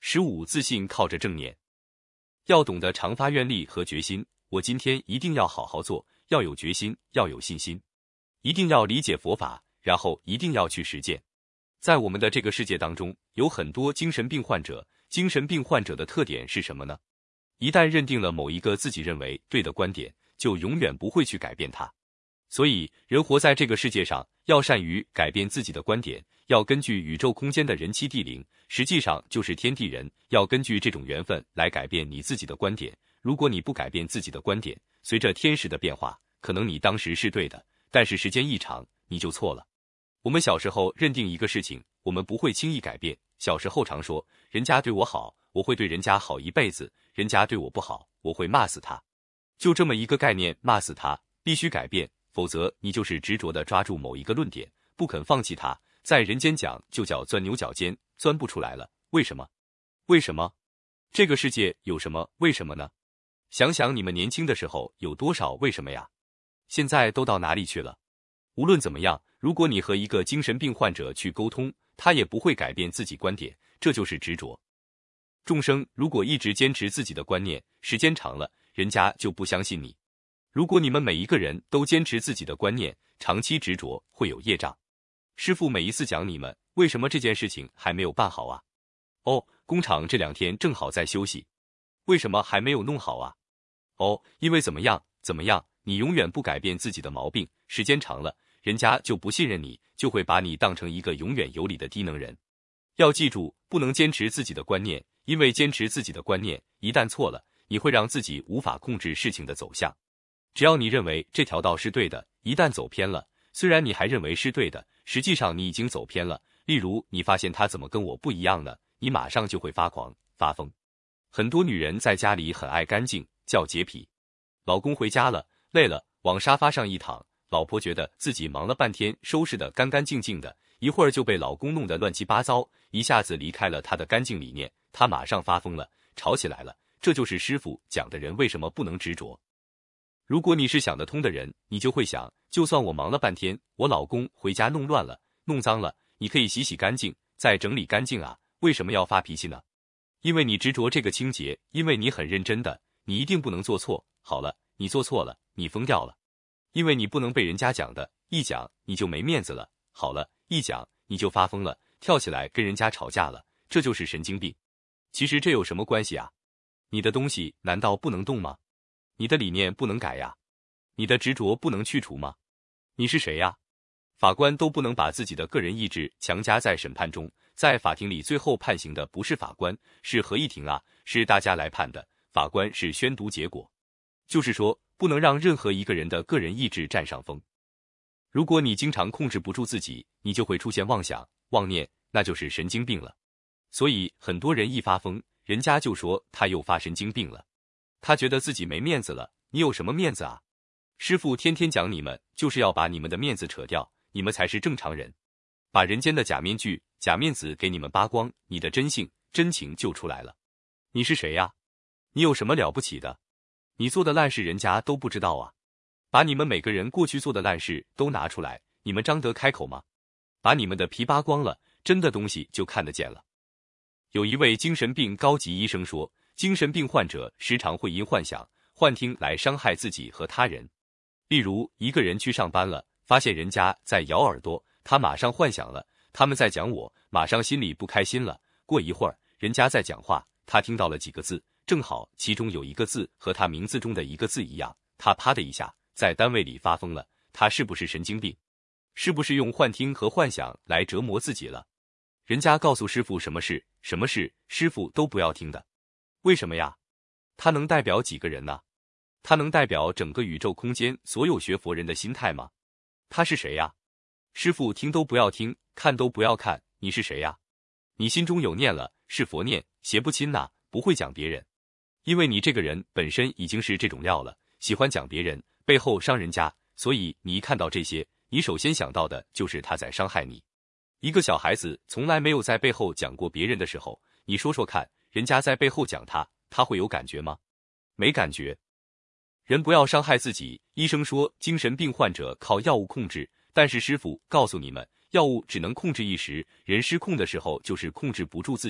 15自信靠着正念。要懂得常发愿力和决心，我今天一定要好好做，要有决心，要有信心，一定要理解佛法，然后一定要去实践。在我们的这个世界当中，有很多精神病患者，精神病患者的特点是什么呢？一旦认定了某一个自己认为对的观点，就永远不会去改变它。所以，人活在这个世界上，要善于改变自己的观点，要根据宇宙空间的人七地灵，实际上就是天地人，要根据这种缘分来改变你自己的观点。如果你不改变自己的观点，随着天时的变化，可能你当时是对的，但是时间一长，你就错了。我们小时候认定一个事情，我们不会轻易改变。小时候常说，人家对我好，我会对人家好一辈子，人家对我不好，我会骂死他。就这么一个概念，骂死他，必须改变，否则你就是执着地抓住某一个论点，不肯放弃它。在人间讲就叫钻牛角尖，钻不出来了。为什么？为什么？这个世界有什么为什么呢？想想你们年轻的时候有多少为什么呀？现在都到哪里去了？无论怎么样，如果你和一个精神病患者去沟通，他也不会改变自己观点，这就是执着。众生如果一直坚持自己的观念，时间长了，人家就不相信你。如果你们每一个人都坚持自己的观念，长期执着会有业障。师父每一次讲你们，为什么这件事情还没有办好啊？哦，工厂这2天正好在休息。为什么还没有弄好啊？哦，因为怎么样，怎么样，你永远不改变自己的毛病，时间长了，人家就不信任你，就会把你当成一个永远有理的低能人。要记住，不能坚持自己的观念，因为坚持自己的观念，一旦错了，你会让自己无法控制事情的走向。只要你认为这条道是对的，一旦走偏了，虽然你还认为是对的，实际上你已经走偏了。例如，你发现他怎么跟我不一样呢？你马上就会发狂、发疯。很多女人在家里很爱干净，叫洁癖。老公回家了，累了，往沙发上一躺，老婆觉得自己忙了半天，收拾得干干净净的，一会儿就被老公弄得乱七八糟，一下子离开了他的干净理念，他马上发疯了，吵起来了。这就是师父讲的人为什么不能执着。如果你是想得通的人，你就会想，就算我忙了半天，我老公回家弄乱了、弄脏了，你可以洗洗干净，再整理干净啊，为什么要发脾气呢？因为你执着这个清洁，因为你很认真的，你一定不能做错。好了，你做错了，你疯掉了。因为你不能被人家讲的，一讲你就没面子了。好了，一讲你就发疯了，跳起来跟人家吵架了，这就是神经病。其实这有什么关系啊？你的东西难道不能动吗？你的理念不能改呀？你的执着不能去除吗？你是谁呀？法官都不能把自己的个人意志强加在审判中，在法庭里最后判刑的不是法官，是合议庭啊，是大家来判的，法官是宣读结果。就是说，不能让任何一个人的个人意志占上风。如果你经常控制不住自己，你就会出现妄想、妄念，那就是神经病了。所以很多人一发疯，人家就说他又发神经病了。他觉得自己没面子了，你有什么面子啊？师父天天讲你们，就是要把你们的面子扯掉，你们才是正常人。把人间的假面具、假面子给你们扒光，你的真性、真情就出来了。你是谁呀？你有什么了不起的？你做的烂事人家都不知道啊。把你们每个人过去做的烂事都拿出来，你们张得开口吗？把你们的皮扒光了，真的东西就看得见了。有一位精神病高级医生说，精神病患者时常会因幻想、幻听来伤害自己和他人。例如，一个人去上班了，发现人家在咬耳朵，他马上幻想了，他们在讲我，马上心里不开心了。过一会儿，人家在讲话，他听到了几个字，正好其中有一个字和他名字中的一个字一样，他啪的一下，在单位里发疯了。他是不是神经病？是不是用幻听和幻想来折磨自己了？人家告诉师父什么事，什么事，师父都不要听的。为什么呀？他能代表几个人呢？他能代表整个宇宙空间所有学佛人的心态吗？他是谁呀？师父听都不要听，看都不要看，你是谁呀？你心中有念了，是佛念，邪不侵呐，不会讲别人。因为你这个人本身已经是这种料了，喜欢讲别人，背后伤人家，所以你一看到这些，你首先想到的就是他在伤害你。一个小孩子从来没有在背后讲过别人的时候，你说说看，人家在背后讲他，他会有感觉吗？没感觉。人不要伤害自己。医生说精神病患者靠药物控制，但是师父告诉你们，药物只能控制一时，人失控的时候就是控制不住自己，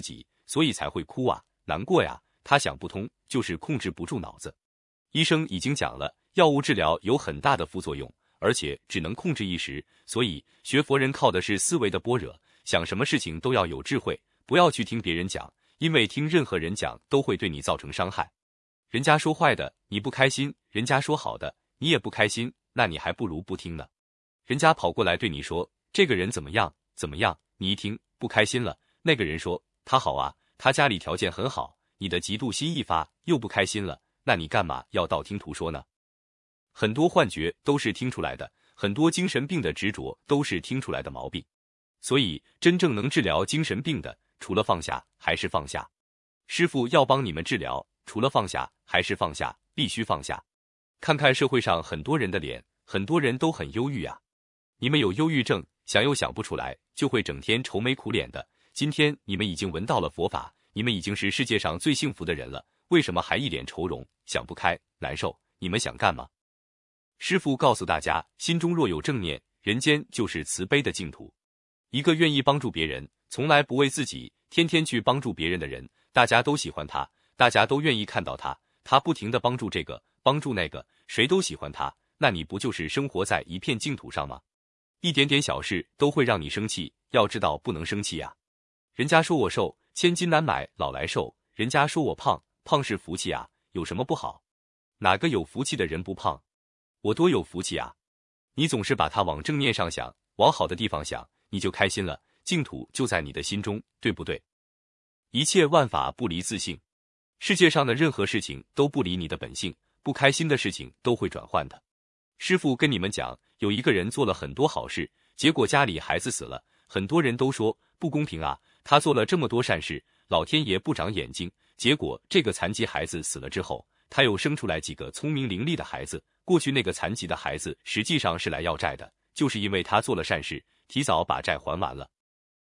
所以才会哭啊，难过呀。他想不通，就是控制不住脑子。医生已经讲了，药物治疗有很大的副作用，而且只能控制一时，所以学佛人靠的是思维的般若，想什么事情都要有智慧，不要去听别人讲，因为听任何人讲都会对你造成伤害。人家说坏的你不开心，人家说好的你也不开心，那你还不如不听呢。人家跑过来对你说这个人怎么样怎么样，你一听不开心了，那个人说他好啊，他家里条件很好，你的嫉妒心一发又不开心了，那你干嘛要道听途说呢？很多幻觉都是听出来的，很多精神病的执着都是听出来的毛病。所以真正能治疗精神病的，除了放下还是放下。师父要帮你们治疗，除了放下还是放下，必须放下。看看社会上很多人的脸，很多人都很忧郁啊。你们有忧郁症，想又想不出来，就会整天愁眉苦脸的。今天你们已经闻到了佛法，你们已经是世界上最幸福的人了，为什么还一脸愁容，想不开，难受？你们想干嘛？师父告诉大家，心中若有正念，人间就是慈悲的净土。一个愿意帮助别人，从来不为自己，天天去帮助别人的人，大家都喜欢他，大家都愿意看到他，他不停地帮助这个，帮助那个，谁都喜欢他，那你不就是生活在一片净土上吗？一点点小事都会让你生气，要知道不能生气啊。人家说我瘦，千金难买老来瘦，人家说我胖，胖是福气啊，有什么不好？哪个有福气的人不胖？我多有福气啊！你总是把它往正面上想，往好的地方想，你就开心了，净土就在你的心中，对不对？一切万法不离自性，世界上的任何事情都不离你的本性，不开心的事情都会转换的。师父跟你们讲，有一个人做了很多好事，结果家里孩子死了，很多人都说不公平啊，他做了这么多善事，老天爷不长眼睛，结果这个残疾孩子死了之后，他又生出来几个聪明伶俐的孩子，过去那个残疾的孩子实际上是来要债的，就是因为他做了善事，提早把债还完了。